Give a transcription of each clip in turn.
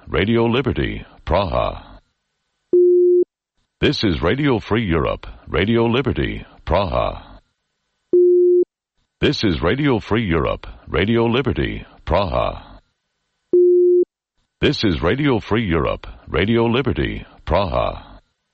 Radio Liberty, Praha. This is Radio Free Europe, Radio Liberty, Praha. This is Radio Free Europe, Radio Liberty, Praha. This is Radio Free Europe, Radio Liberty, Praha.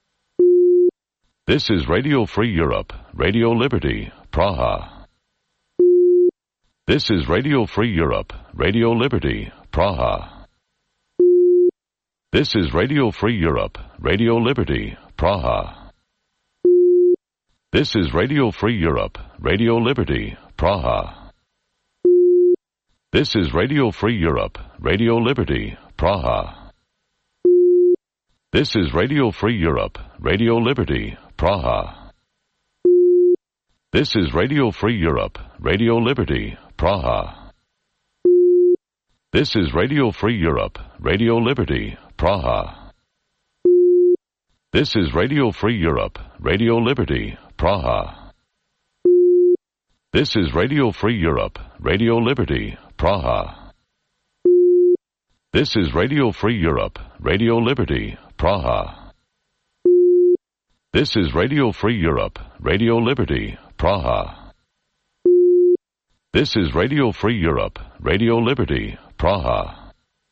This is Radio Free Europe, Radio Liberty, Praha. This is Radio Free Europe, Radio Liberty, Praha. This is Radio Free Europe, Radio Liberty, Praha. This is Radio Free Europe, Radio Liberty, Praha. This is Radio Free Europe, Radio Liberty, Praha. This is Radio Free Europe, Radio Liberty, Praha. This is Radio Free Europe, Radio Liberty, Praha. This is Radio Free Europe, Radio Liberty, Praha. This is Radio Free Europe, Radio Liberty, Praha. This is Radio Free Europe, Radio Liberty, Praha. This is Radio Free Europe, Radio Liberty, Praha. This is Radio Free Europe, Radio Liberty, Praha. This is Radio Free Europe, Radio Liberty, Praha.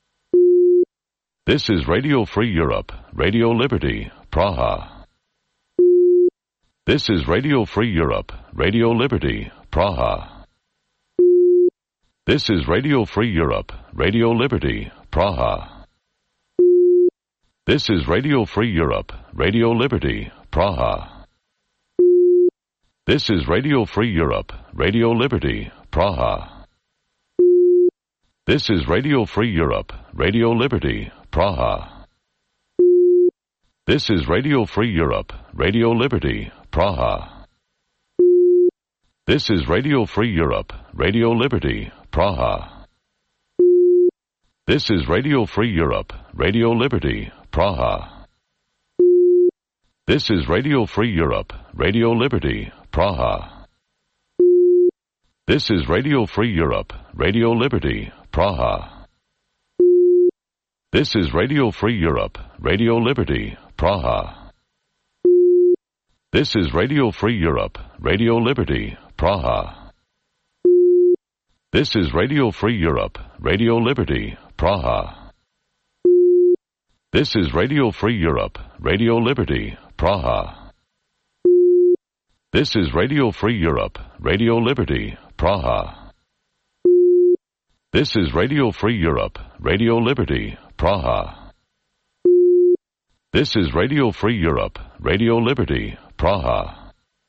This is Radio Free Europe, Radio Liberty, Praha. This is Radio Free Europe, Radio Liberty, Praha. This is Radio Free Europe, Radio Liberty, Praha. This is Radio Free Europe, Radio Liberty, Praha. This is Radio Free Europe, Radio Liberty, Praha. This is Radio Free Europe, Radio Liberty, Praha. This is Radio Free Europe, Radio Liberty, Praha. This is Radio Free Europe, Radio Liberty, Praha. This is Radio Free Europe, Radio Liberty, Praha. This is Radio Free Europe, Radio Liberty, Praha. This is Radio Free Europe, Radio Liberty, Praha. This is Radio Free Europe, Radio Liberty, Praha. This is Radio Free Europe, Radio Liberty, Praha. This is Radio Free Europe, Radio Liberty, Praha. This is Radio Free Europe, Radio Liberty, Praha. This is Radio Free Europe, Radio Liberty, Praha. This is Radio Free Europe, Radio Liberty, Praha. This is Radio Free Europe, Radio Liberty, Praha.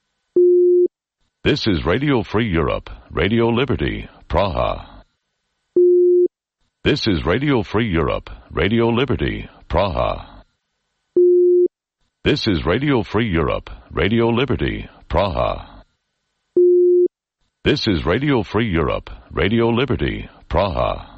This is Radio Free Europe, Radio Liberty, Praha. This is Radio Free Europe, Radio Liberty, Praha. This is Radio Free Europe, Radio Liberty, Praha. This is Radio Free Europe, Radio Liberty, Praha.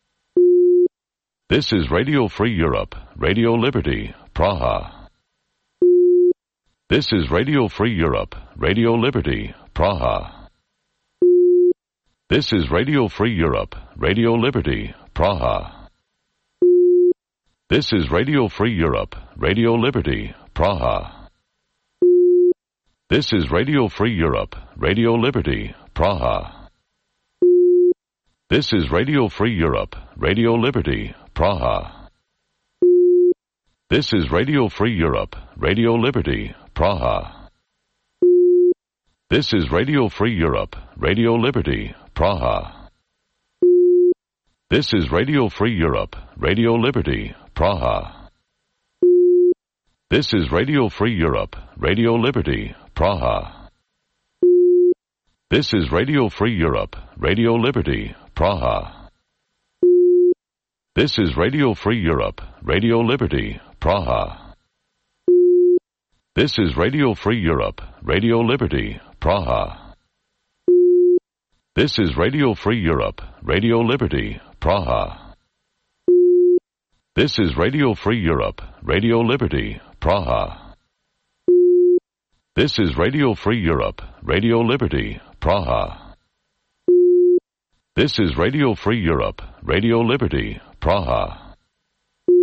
This is Radio Free Europe, Radio Liberty, Praha. This is Radio Free Europe, Radio Liberty, Praha. This is Radio Free Europe, Radio Liberty, Praha. This is Radio Free Europe, Radio Liberty, Praha. This is Radio Free Europe, Radio Liberty, Praha. This is Radio Free Europe, Radio Liberty, Praha. This is Radio Free Europe, Radio Liberty, Praha. This is Radio Free Europe, Radio Liberty, Praha. This is Radio Free Europe, Radio Liberty, Praha. This is Radio Free Europe, Radio Liberty, Praha. This is Radio Free Europe, Radio Liberty, Praha. This is Radio Free Europe, Radio Liberty, Praha. This is Radio Free Europe, Radio Liberty, Praha. This is Radio Free Europe, Radio Liberty, Praha. This is Radio Free Europe, Radio Liberty, Praha. This is Radio Free Europe, Radio Liberty, Praha. This is Radio Free Europe, Radio Liberty, Praha.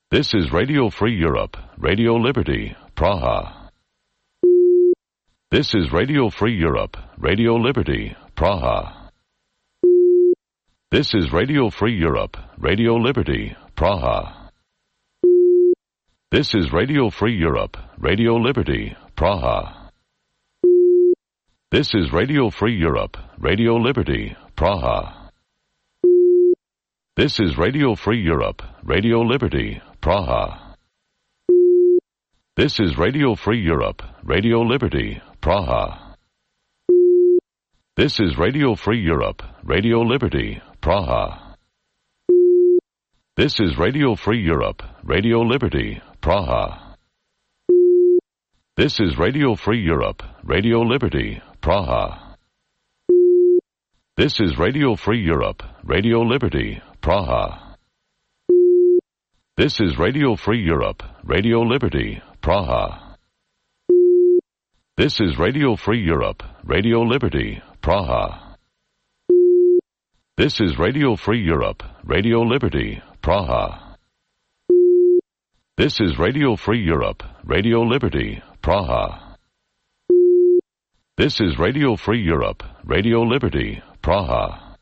This is Radio Free Europe, Radio Liberty, Praha. This is Radio Free Europe, Radio Liberty, Praha. This is Radio Free Europe, Radio Liberty, Praha. This is Radio Free Europe, Radio Liberty, Praha. This is Radio Free Europe, Radio Liberty, Praha. This is Radio Free Europe, Radio Liberty, Praha. This is Radio Free Europe, Radio Liberty, Praha. This is Radio Free Europe, Radio Liberty, Praha. This is Radio Free Europe, Radio Liberty, Praha. This is Radio Free Europe, Radio Liberty, Praha. This is Radio Free Europe, Radio Liberty, Praha. This is Radio Free Europe, Radio Liberty, Praha. This is Radio Free Europe, Radio Liberty, Praha. This is Radio Free Europe, Radio Liberty, Praha. This is Radio Free Europe, Radio Liberty, Praha. This is Radio Free Europe, Radio Liberty, Praha.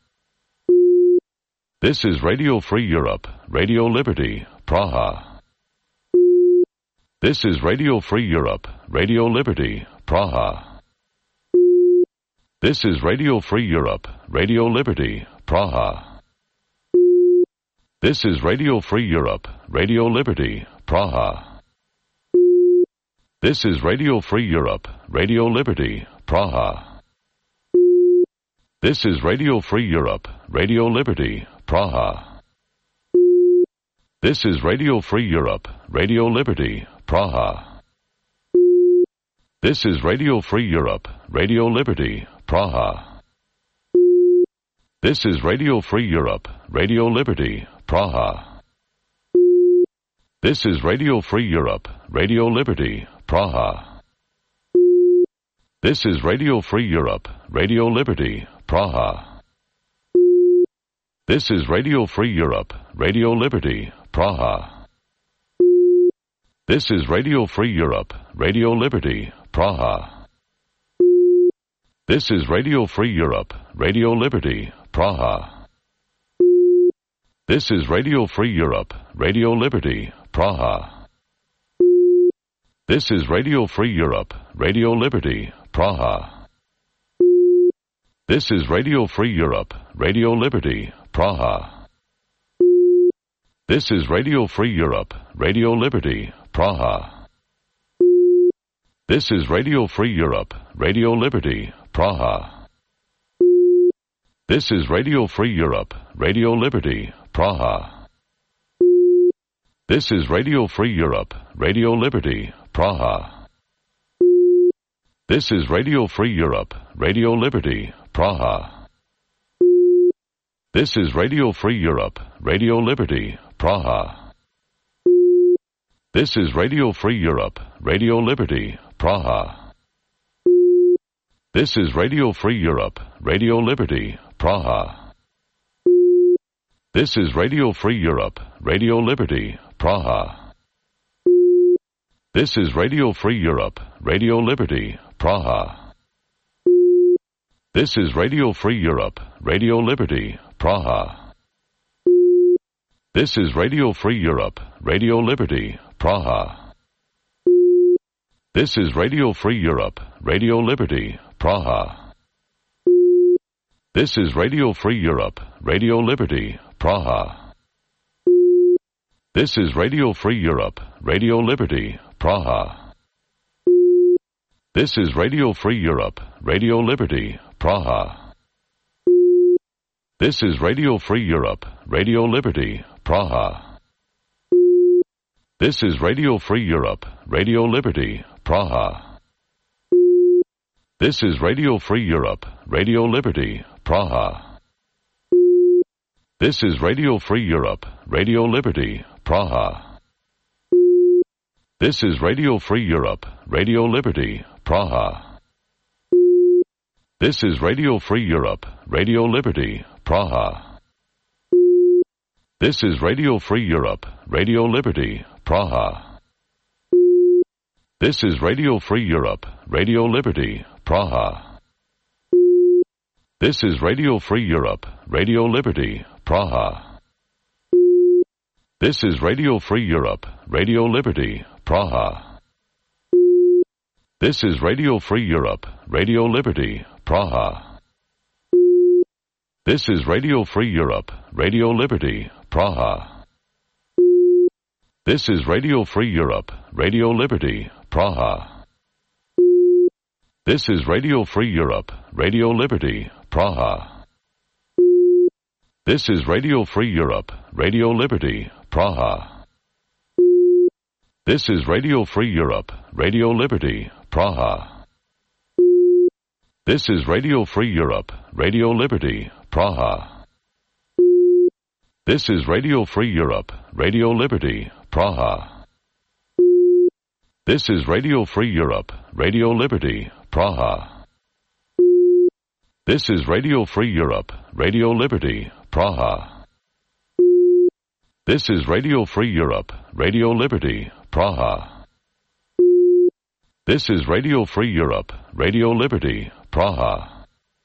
This is Radio Free Europe, Radio Liberty, Praha. This is Radio Free Europe, Radio Liberty, Praha. This is Radio Free Europe, Radio Liberty, Praha. This is Radio Free Europe, Radio Liberty, Praha. This is Radio Free Europe, Radio Liberty, Praha. This is Radio Free Europe, Radio Liberty, Praha. This is Radio Free Europe, Radio Liberty, Praha. This is Radio Free Europe, Radio Liberty, Praha. This is Radio Free Europe, Radio Liberty, Praha. This is Radio Free Europe, Radio Liberty, Praha. This is Radio Free Europe, Radio Liberty, Praha. This is Radio Free Europe, Radio Liberty, Praha. This is Radio Free Europe, Radio Liberty, Praha. This is Radio Free Europe, Radio Liberty, Praha. This is Radio Free Europe, Radio Liberty, Praha. This is Radio Free Europe, Radio Liberty, Praha. This is Radio Free Europe, Radio Liberty, Praha. This is Radio Free Europe, Radio Liberty, Praha. This is Radio Free Europe, Radio Liberty, Praha. This is Radio Free Europe, Radio Liberty, Praha. This is Radio Free Europe, Radio Liberty, Praha. This is Radio Free Europe, Radio Liberty, Praha. This is Radio Free Europe, Radio Liberty, Praha. This is Radio Free Europe, Radio Liberty, Praha. This is Radio Free Europe, Radio Liberty, Praha. This is Radio Free Europe, Radio Liberty, Praha. This is Radio Free Europe, Radio Liberty, Praha. This is Radio Free Europe, Radio Liberty, Praha. This is Radio Free Europe, Radio Liberty, Praha. This is Radio Free Europe, Radio Liberty, Praha. This is Radio Free Europe, Radio Liberty, Praha. This is Radio Free Europe, Radio Liberty, Praha. This is Radio Free Europe, Radio Liberty, Praha. This is Radio Free Europe, Radio Liberty, Praha. This is Radio Free Europe, Radio Liberty, Praha. This is Radio Free Europe, Radio Liberty, Praha. This is Radio Free Europe, Radio Liberty, Praha. This is Radio Free Europe, Radio Liberty, Praha. This is Radio Free Europe, Radio Liberty, Praha. This is Radio Free Europe, Radio Liberty, Praha. This is Radio Free Europe, Radio Liberty, Praha. This is Radio Free Europe, Radio Liberty, Praha. This is Radio Free Europe, Radio Liberty, Praha. This is Radio Free Europe, Radio Liberty, Praha. This is Radio Free Europe, Radio Liberty, Praha. This is Radio Free Europe, Radio Liberty, Praha. This is Radio Free Europe, Radio Liberty, Praha. This is Radio Free Europe, Radio Liberty, Praha. This is Radio Free Europe, Radio Liberty, Praha. This is Radio Free Europe, Radio Liberty, Praha. This is Radio Free Europe, Radio Liberty, Praha. This is Radio Free Europe, Radio Liberty, Praha. This is Radio Free Europe, Radio Liberty, Praha. This is Radio Free Europe, Radio Liberty, Praha. This is Radio Free Europe, Radio Liberty, Praha.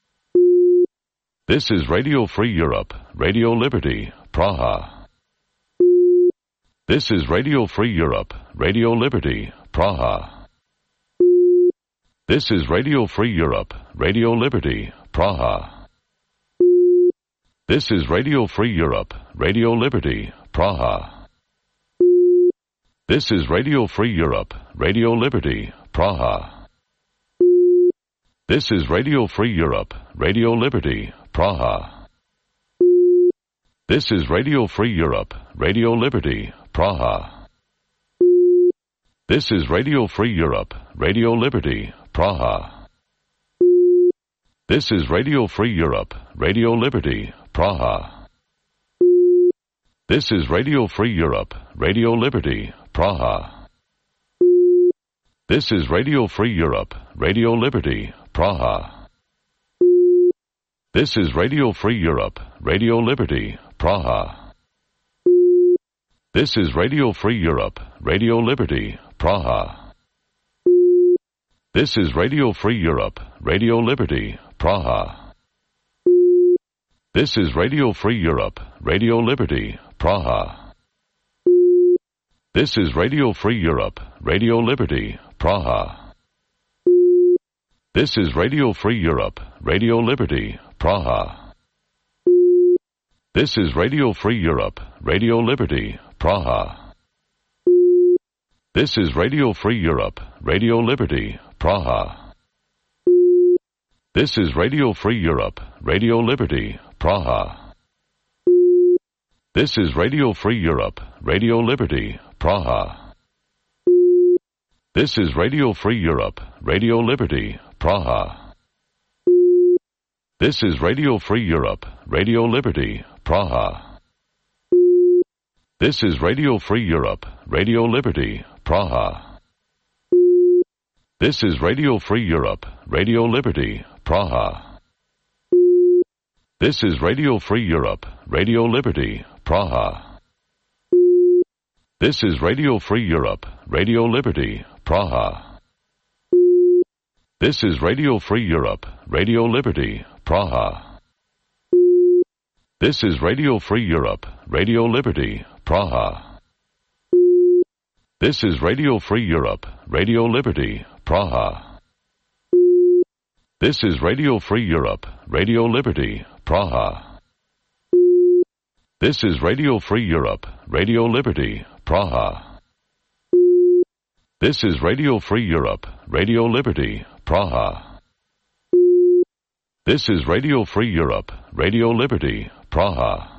This is Radio Free Europe, Radio Liberty, Praha. This is Radio Free Europe, Radio Liberty, Praha. This is Radio Free Europe, Radio Liberty, Praha. This is Radio Free Europe, Radio Liberty, Praha. This is Radio Free Europe, Radio Liberty, Praha. This is Radio Free Europe, Radio Liberty, Praha. This is Radio Free Europe, Radio Liberty, Praha. This is Radio Free Europe, Radio Liberty, Praha. This is Radio Free Europe, Radio Liberty, Praha. This is Radio Free Europe, Radio Liberty, Praha. This is Radio Free Europe, Radio Liberty, Praha. This is Radio Free Europe, Radio Liberty, Praha. This is Radio Free Europe, Radio Liberty, Praha. This is Radio Free Europe, Radio Liberty, Praha. This is Radio Free Europe, Radio Liberty, Praha. This is Radio Free Europe, Radio Liberty, Praha. This is Radio Free Europe, Radio Liberty, Praha. This is Radio Free Europe, Radio Liberty, Praha. This is Radio Free Europe, Radio Liberty, Praha. This is Radio Free Europe, Radio Liberty, Praha. This is Radio Free Europe, Radio Liberty, Praha. This is Radio Free Europe, Radio Liberty, Praha. This is Radio Free Europe, Radio Liberty, Praha. This is Radio Free Europe, Radio Liberty, Praha. This is Radio Free Europe, Radio Liberty, Praha. This is Radio Free Europe, Radio Liberty, Praha. This is Radio Free Europe, Radio Liberty, Praha. This is Radio Free Europe, Radio Liberty, Praha. This is Radio Free Europe, Radio Liberty, Praha. This is Radio Free Europe, Radio Liberty, Praha. This is Radio Free Europe, Radio Liberty, Praha. This is Radio Free Europe, Radio Liberty, Praha. This is Radio Free Europe, Radio Liberty, Praha. This is Radio Free Europe, Radio Liberty, Praha.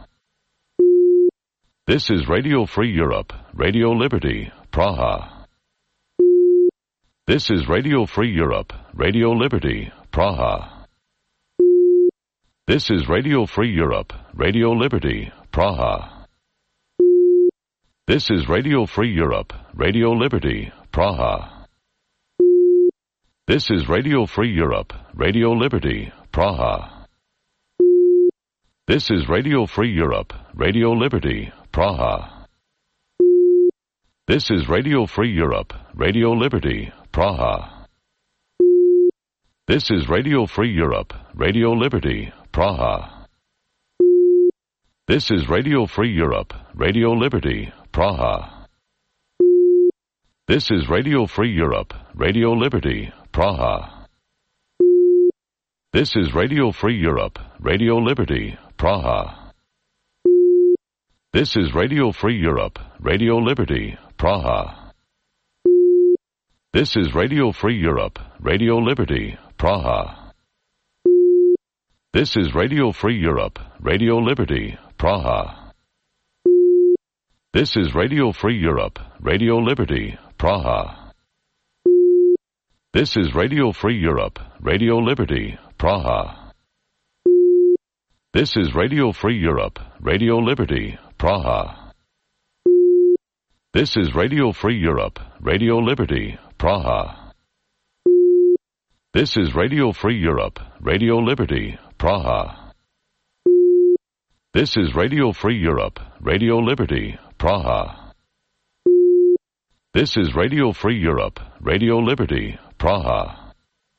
This is Radio Free Europe, Radio Liberty, Praha. This is Radio Free Europe, Radio Liberty, Praha. This is Radio Free Europe, Radio Liberty, Praha. This is Radio Free Europe, Radio Liberty, Praha. This is Radio Free Europe, Radio Liberty, Praha. This is Radio Free Europe, Radio Liberty, Praha. This is Radio Free Europe, Radio Liberty, Praha. This is Radio Free Europe, Radio Liberty, Praha. This is Radio Free Europe, Radio Liberty, Praha. This is Radio Free Europe, Radio Liberty, Praha. This is Radio Free Europe, Radio Liberty, Praha. This is Radio Free Europe, Radio Liberty, Praha. This is Radio Free Europe, Radio Liberty, Praha. This is Radio Free Europe, Radio Liberty, Praha. This is Radio Free Europe, Radio Liberty, Praha. This is Radio Free Europe, Radio Liberty, Praha. This is Radio Free Europe, Radio Liberty, Praha. This is Radio Free Europe, Radio Liberty, Praha. This is Radio Free Europe, Radio Liberty, Praha. This is Radio Free Europe, Radio Liberty, Praha. This is Radio Free Europe, Radio Liberty, Praha.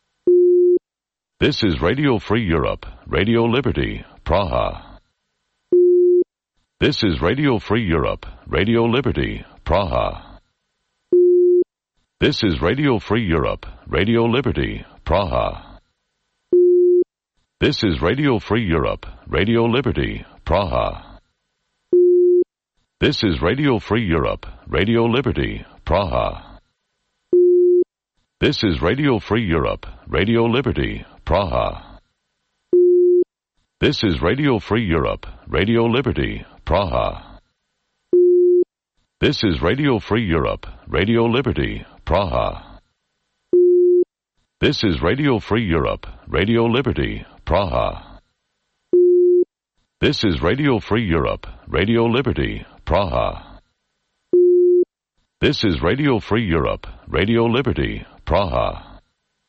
This is Radio Free Europe, Radio Liberty, Praha. This is Radio Free Europe, Radio Liberty, Praha. This is Radio Free Europe, Radio Liberty, Praha. This is Radio Free Europe, Radio Liberty, Praha. This is Radio Free Europe, Radio Liberty, Praha. This is Radio Free Europe, Radio Liberty, Praha. This is Radio Free Europe, Radio Liberty, Praha. This is Radio Free Europe, Radio Liberty, Praha. This is Radio Free Europe, Radio Liberty, Praha. This is Radio Free Europe, Radio Liberty, Praha. This is Radio Free Europe, Radio Liberty, Praha.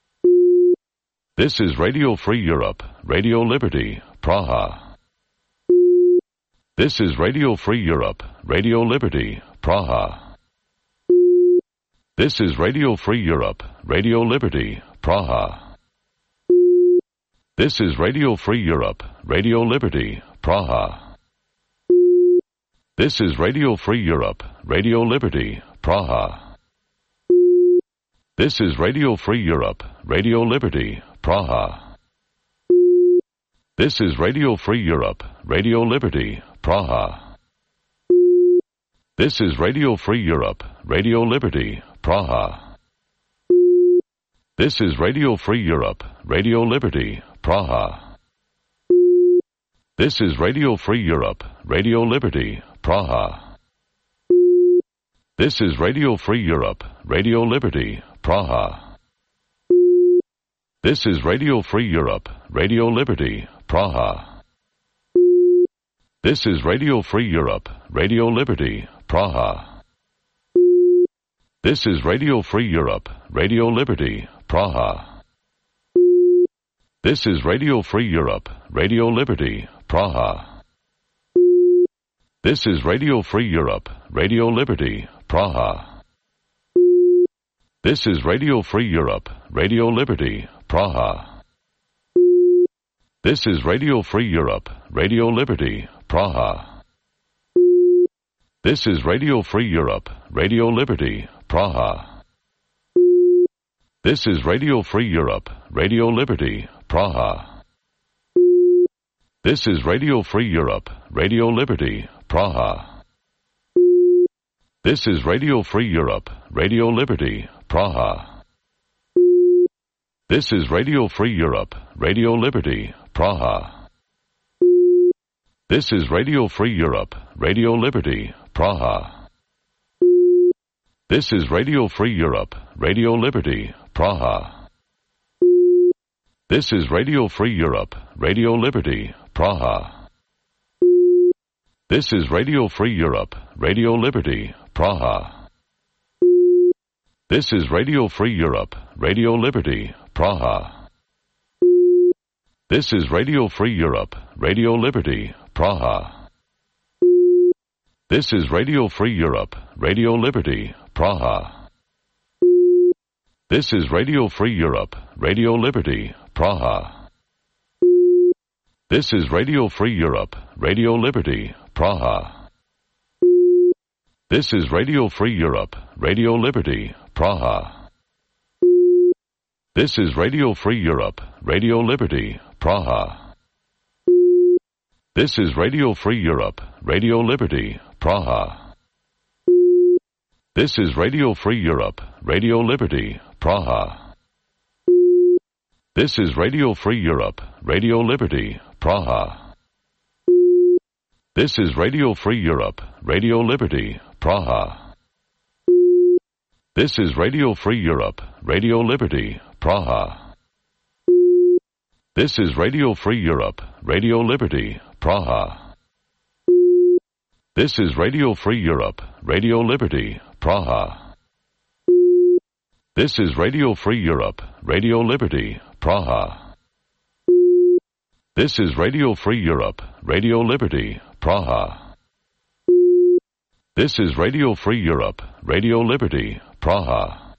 This is Radio Free Europe, Radio Liberty, Praha. This is Radio Free Europe, Radio Liberty, Praha. This is Radio Free Europe, Radio Liberty, Praha. This is Radio Free Europe, Radio Liberty, Praha. This is Radio Free Europe, Radio Liberty, Praha. This is Radio Free Europe, Radio Liberty, Praha. This is Radio Free Europe, Radio Liberty, Praha. This is Radio Free Europe, Radio Liberty, Praha. This is Radio Free Europe, Radio Liberty, Praha. This is Radio Free Europe, Radio Liberty, Praha. This is Radio Free Europe, Radio Liberty, Praha. This is Radio Free Europe, Radio Liberty, Praha. This is Radio Free Europe, Radio Liberty, Praha. This is Radio Free Europe, Radio Liberty, Praha. This is Radio Free Europe, Radio Liberty, Praha. This is Radio Free Europe, Radio Liberty, Praha. This is Radio Free Europe, Radio Liberty, Praha. This is Radio Free Europe, Radio Liberty, Praha. This is Radio Free Europe, Radio Liberty, Praha. This is Radio Free Europe, Radio Liberty, Praha. This is Radio Free Europe, Radio Liberty, Praha. This is Radio Free Europe, Radio Liberty, Praha. This is Radio Free Europe, Radio Liberty, Praha. This is Radio Free Europe, Radio Liberty, Praha. This is Radio Free Europe, Radio Liberty, Praha. This is Radio Free Europe, Radio Liberty, Praha. This is Radio Free Europe, Radio Liberty, Praha. This is Radio Free Europe, Radio Liberty, Praha. This is Radio Free Europe, Radio Liberty, Praha. This is Radio Free Europe, Radio Liberty, Praha. This is Radio Free Europe, Radio Liberty, Praha. This is Radio Free Europe, Radio Liberty, Praha. This is Radio Free Europe, Radio Liberty, Praha. This is Radio Free Europe, Radio Liberty, Praha. This is Radio Free Europe, Radio Liberty, Praha. This is Radio Free Europe, Radio Liberty, Praha. This is Radio Free Europe, Radio Liberty, Praha. This is Radio Free Europe, Radio Liberty, Praha. This is Radio Free Europe, Radio Liberty, Praha. This is Radio Free Europe, Radio Liberty, Praha. This is Radio Free Europe, Radio Liberty, Praha. This is Radio Free Europe, Radio Liberty, Praha. This is Radio Free Europe, Radio Liberty, Praha. This is Radio Free Europe, Radio Liberty, Praha.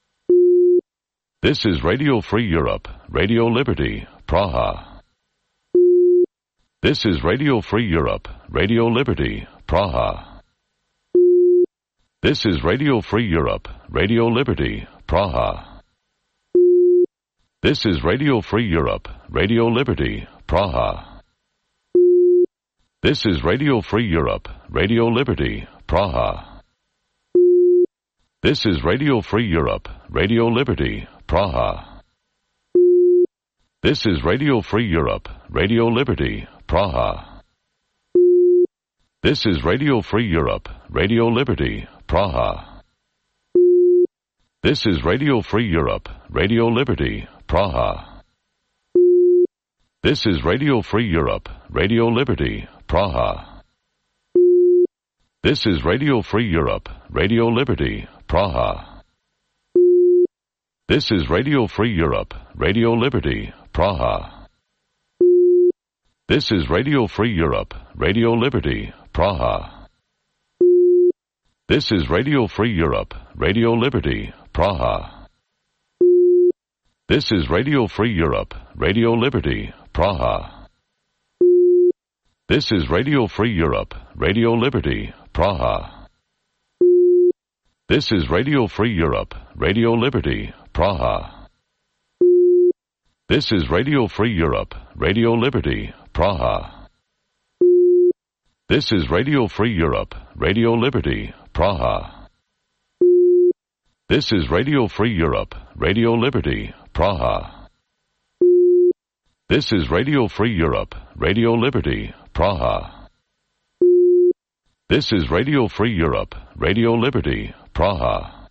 This is Radio Free Europe, Radio Liberty, Praha. This is Radio Free Europe, Radio Liberty, Praha. This is Radio Free Europe, Radio Liberty, Praha. This is Radio Free Europe, Radio Liberty, Praha. This is Radio Free Europe, Radio Liberty, Praha. This is Radio Free Europe, Radio Liberty, Praha. This is Radio Free Europe, Radio Liberty, Praha. This is Radio Free Europe, Radio Liberty, Praha. This is Radio Free Europe, Radio Liberty, Praha. This is Radio Free Europe, Radio Liberty, Praha. This is Radio Free Europe, Radio Liberty, Praha. This is Radio Free Europe, Radio Liberty, Praha. This is Radio Free Europe, Radio Liberty, Praha. This is Radio Free Europe, Radio Liberty, Praha. This is Radio Free Europe, Radio Liberty, Praha. This is Radio Free Europe, Radio Liberty, Praha. This is Radio Free Europe, Radio Liberty, Praha. This is Radio Free Europe, Radio Liberty, Praha. This is Radio Free Europe, Radio Liberty, Praha. This is Radio Free Europe, Radio Liberty, Praha. This is Radio Free Europe, Radio Liberty, Praha. This is Radio Free Europe, Radio Liberty, Praha.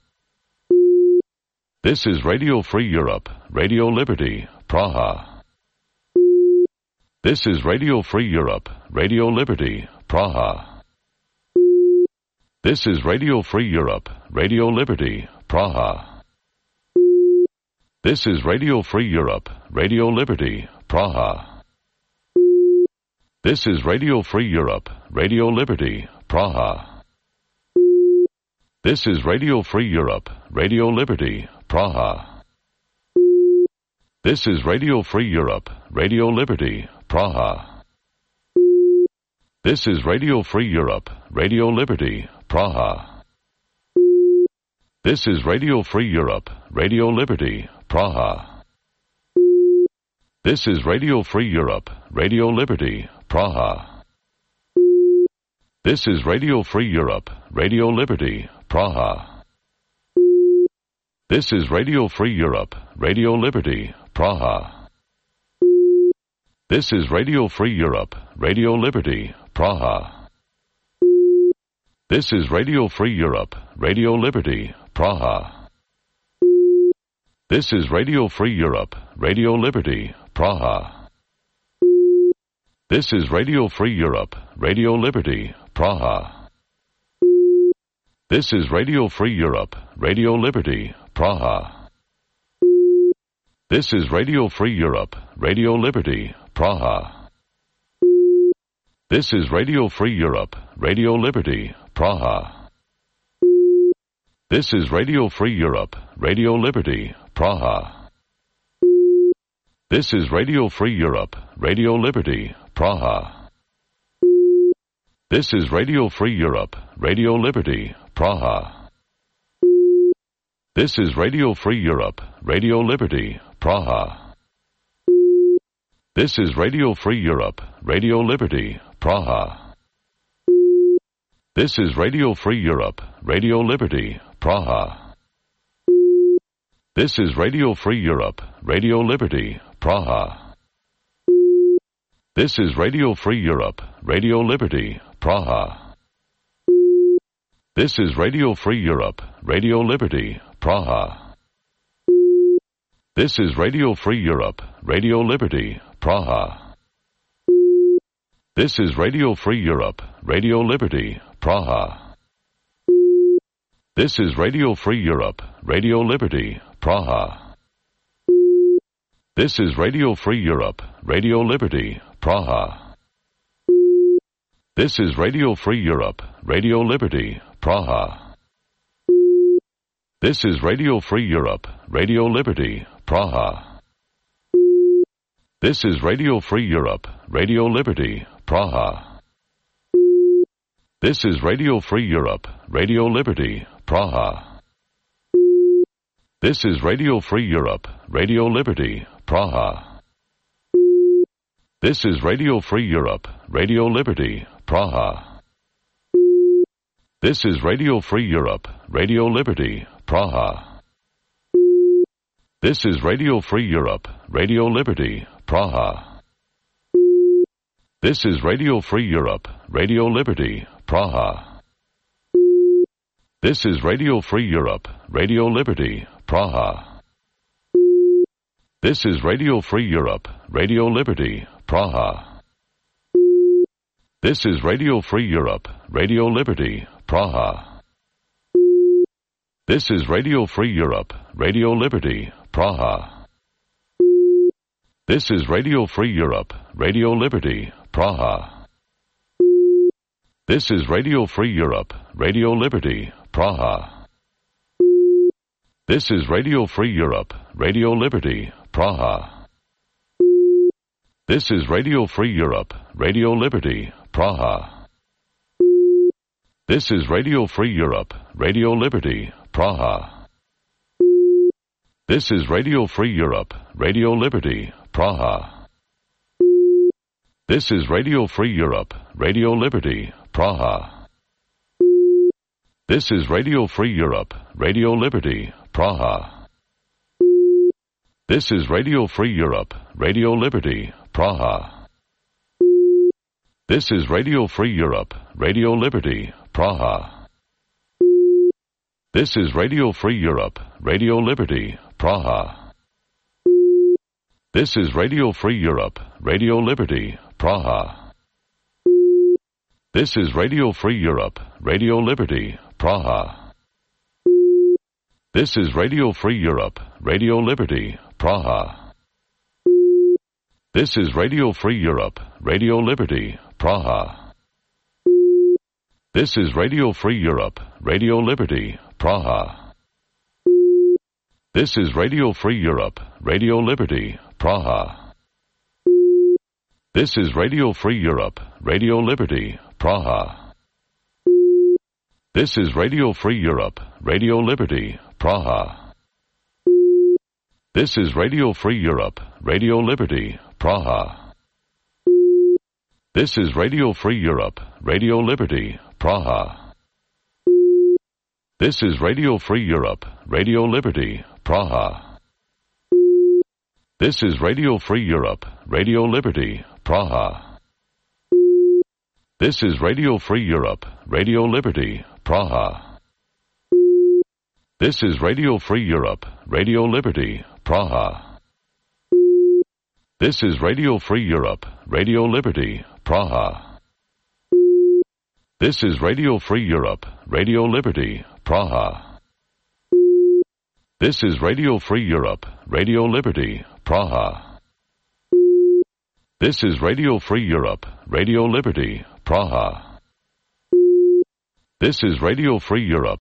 This is Radio Free Europe, Radio Liberty, Praha. This is Radio Free Europe, Radio Liberty, Praha. This is Radio Free Europe, Radio Liberty, Praha. This is Radio Free Europe, Radio Liberty, Praha. This is Radio Free Europe, Radio Liberty, Praha. This is Radio Free Europe, Radio Liberty, Praha. This is Radio Free Europe, Radio Liberty, Praha. This is Radio Free Europe, Radio Liberty, Praha. This is Radio Free Europe, Radio Liberty, Praha. This is Radio Free Europe, Radio Liberty, Praha. This is Radio Free Europe, Radio Liberty, Praha. This is Radio Free Europe, Radio Liberty, Praha. This is Radio Free Europe, Radio Liberty, Praha. This is Radio Free Europe, Radio Liberty, Praha. This is Radio Free Europe, Radio Liberty, Praha. This is Radio Free Europe, Radio Liberty, Praha. This is Radio Free Europe, Radio Liberty, Praha. This is Radio Free Europe, Radio Liberty, Praha. This is Radio Free Europe, Radio Liberty, Praha. This is Radio Free Europe, Radio Liberty, Praha. This is Radio Free Europe, Radio Liberty, Praha. This is Radio Free Europe, Radio Liberty, Praha. This is Radio Free Europe, Radio Liberty, Praha. This is Radio Free Europe, Radio Liberty, Praha. This is Radio Free Europe, Radio Liberty, Praha. This is Radio Free Europe, Radio Liberty, Praha. This is Radio Free Europe, Radio Liberty, Praha. This is Radio Free Europe, Radio Liberty, Praha. This is Radio Free Europe, Radio Liberty, Praha. This is Radio Free Europe, Radio Liberty, Praha. This is Radio Free Europe, Radio Liberty, Praha. This is Radio Free Europe, Radio Liberty, Praha. This is Radio Free Europe, Radio Liberty, Praha. This is Radio Free Europe, Radio Liberty, Praha. This is Radio Free Europe, Radio Liberty, Praha. This is Radio Free Europe, Radio Liberty, Praha. This is Radio Free Europe, Radio Liberty, Praha. This is Radio Free Europe, Radio Liberty, Praha. This is Radio Free Europe, Radio Liberty, Praha. This is Radio Free Europe, Radio Liberty, Praha. This is Radio Free Europe, Radio Liberty, Praha. This is Radio Free Europe, Radio Liberty, Praha. This is Radio Free Europe, Radio Liberty, Praha. This is Radio Free Europe, Radio Liberty, Praha. This is Radio Free Europe, Radio Liberty, Praha. This is Radio Free Europe, Radio Liberty, Praha. This is Radio Free Europe, Radio Liberty, Praha. This is Radio Free Europe, Radio Liberty, Praha. This is Radio Free Europe, Radio Liberty, Praha. This is Radio Free Europe, Radio Liberty, Praha. This is Radio Free Europe, Radio Liberty, Praha. This is Radio Free Europe, Radio Liberty, Praha. This is Radio Free Europe, Radio Liberty, Praha. This is Radio Free Europe, Radio Liberty, Praha. This is Radio Free Europe, Radio Liberty, Praha. This is Radio Free Europe, Radio Liberty, Praha. This is Radio Free Europe, Radio Liberty, Praha. This is Radio Free Europe, Radio Liberty, Praha. This is Radio Free Europe, Radio Liberty, Praha. This is Radio Free Europe, Radio Liberty, Praha. This is Radio Free Europe, Radio Liberty, Praha. This is Radio Free Europe, Radio Liberty, Praha. This is Radio Free Europe, Radio Liberty, Praha. This is Radio Free Europe, Radio Liberty, Praha. This is Radio Free Europe, Radio Liberty, Praha. This is Radio Free Europe, Radio Liberty, Praha. This is Radio Free Europe, Radio Liberty, Praha. This is Radio Free Europe, Radio Liberty, Praha. This is Radio Free Europe, Radio Liberty, Praha. This is Radio Free Europe, Radio Liberty, Praha. This is Radio Free Europe, Radio Liberty, Praha. This is Radio Free Europe, Radio Liberty, Praha. This is Radio Free Europe, Radio Liberty, Praha. This is Radio Free Europe, Radio Liberty, Praha. This is Radio Free Europe,